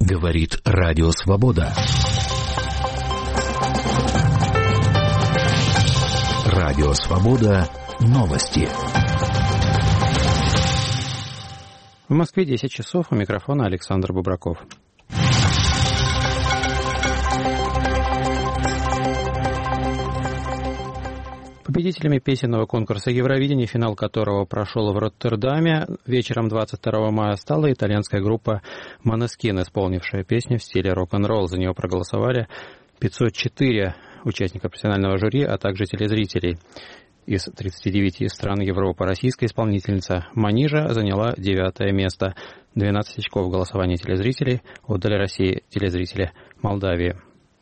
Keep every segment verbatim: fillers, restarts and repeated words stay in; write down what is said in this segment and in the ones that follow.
Говорит Радио Свобода. Радио Свобода. Новости. В Москве десять часов. У микрофона Александр Бубраков. Победителями песенного конкурса Евровидения, финал которого прошел в Роттердаме вечером двадцать второго мая, стала итальянская группа Måneskin, исполнившая песню в стиле рок-н-ролл. За нее проголосовали пятьсот четыре участника профессионального жюри, а также телезрителей из тридцати девяти стран Европы. Российская исполнительница Манижа заняла девятое место. двенадцать очков в голосовании телезрителей отдали России телезрители Молдавии.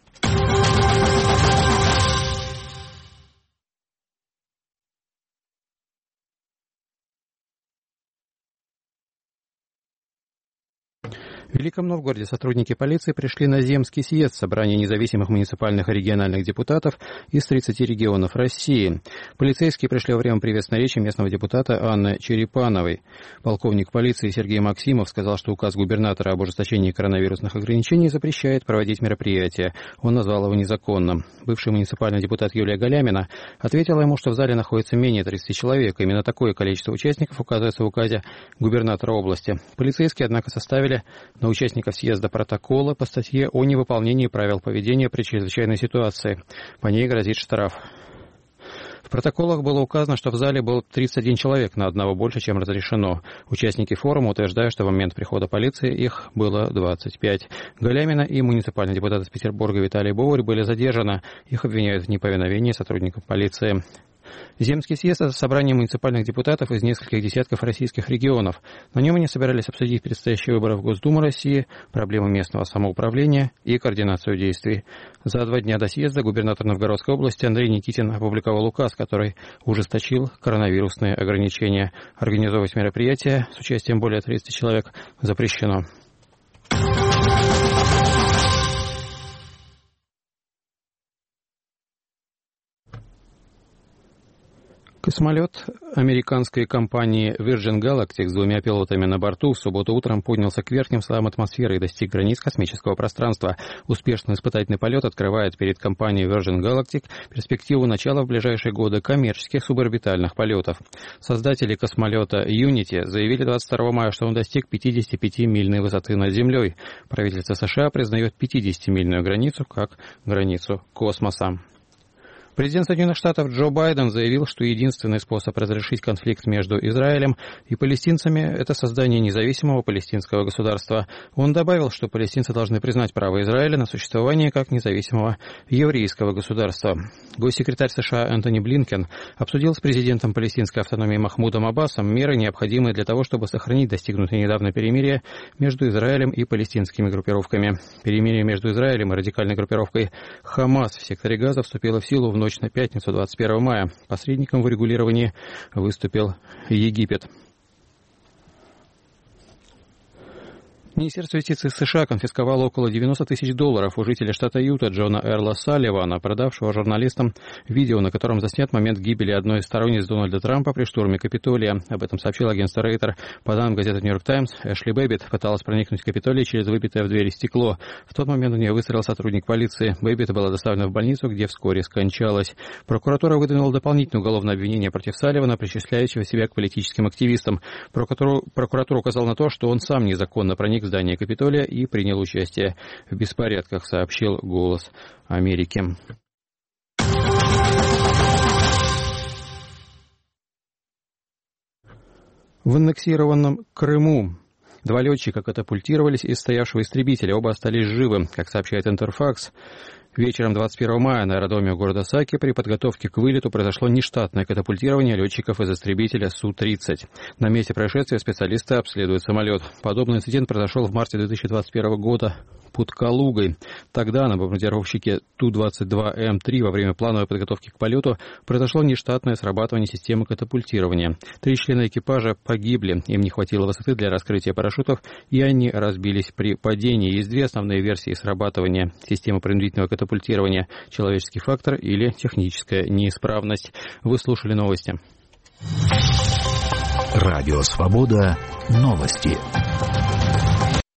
В Великом Новгороде сотрудники полиции пришли на Земский съезд, собрание независимых муниципальных и региональных депутатов из тридцати регионов России. Полицейские пришли во время приветственной речи местного депутата Анны Черепановой. Полковник полиции Сергей Максимов сказал, что указ губернатора об ужесточении коронавирусных ограничений запрещает проводить мероприятия. Он назвал его незаконным. Бывший муниципальный депутат Юлия Галямина ответила ему, что в зале находится менее тридцати человек. Именно такое количество участников указывается в указе губернатора области. Полицейские, однако, составили на участников съезда протокола по статье о невыполнении правил поведения при чрезвычайной ситуации. По ней грозит штраф. В протоколах было указано, что в зале был тридцать один человек, на одного больше, чем разрешено. Участники форума утверждают, что в момент прихода полиции их было двадцать пять. Галямина и муниципальный депутат из Петербурга Виталий Боварь были задержаны. Их обвиняют в неповиновении сотрудников полиции. Земский съезд – это собрание муниципальных депутатов из нескольких десятков российских регионов. На нем они собирались обсудить предстоящие выборы в Госдуму России, проблемы местного самоуправления и координацию действий. За два дня до съезда губернатор Новгородской области Андрей Никитин опубликовал указ, который ужесточил коронавирусные ограничения. Организовывать мероприятия с участием более тридцати человек запрещено. Космолет американской компании Virgin Galactic с двумя пилотами на борту в субботу утром поднялся к верхним слоям атмосферы и достиг границ космического пространства. Успешный испытательный полет открывает перед компанией Virgin Galactic перспективу начала в ближайшие годы коммерческих суборбитальных полетов. Создатели космолета Unity заявили двадцать второго мая, что он достиг пятидесятипятимильной высоты над Землей. Правительство США признает пятидесятимильную границу как границу космоса. Президент Соединенных Штатов Джо Байден заявил, что единственный способ разрешить конфликт между Израилем и палестинцами – это создание независимого палестинского государства. Он добавил, что палестинцы должны признать право Израиля на существование как независимого еврейского государства. Госсекретарь США Энтони Блинкен обсудил с президентом палестинской автономии Махмудом Аббасом меры, необходимые для того, чтобы сохранить достигнутое недавно перемирие между Израилем и палестинскими группировками. Перемирие между Израилем и радикальной группировкой Хамас в секторе Газа вступило в силу в ночь на пятницу двадцать первого мая. Посредником в урегулировании выступил Египет. Министерство юстиции США конфисковало около девяноста тысяч долларов у жителя штата Юта Джона Эрла Салливана, продавшего журналистам видео, на котором заснят момент гибели одной из сторонниц Дональда Трампа при штурме Капитолия. Об этом сообщил агентство Рейтер. По данным газеты «Нью-Йорк Таймс», Эшли Бэббит пыталась проникнуть в Капитолий через выбитое в двери стекло. В тот момент у нее выстрелил сотрудник полиции. Бэббит была доставлена в больницу, где вскоре скончалась. Прокуратура выдвинула дополнительное уголовное обвинение против Салливана, причисляющего себя к политическим активистам. Прокуратура, прокуратура указала на то, что он сам незаконно проник в здание Капитолия и принял участие в беспорядках, сообщил «Голос Америки». В аннексированном Крыму два летчика катапультировались из стоявшего истребителя. Оба остались живы, как сообщает Интерфакс. Вечером двадцать первого мая на аэродроме города Саки при подготовке к вылету произошло нештатное катапультирование летчиков из истребителя Су тридцать. На месте происшествия специалисты обследуют самолет. Подобный инцидент произошел в марте две тысячи двадцать первого года под Калугой. Тогда на бомбардировщике Ту двадцать два Эм три во время плановой подготовки к полету произошло нештатное срабатывание системы катапультирования. Три члена экипажа погибли. Им не хватило высоты для раскрытия парашютов, и они разбились при падении. Есть две основные версии срабатывания системы принудительного катапультирования: человеческий фактор или техническая неисправность. Вы слушали новости. Радио Свобода. Новости.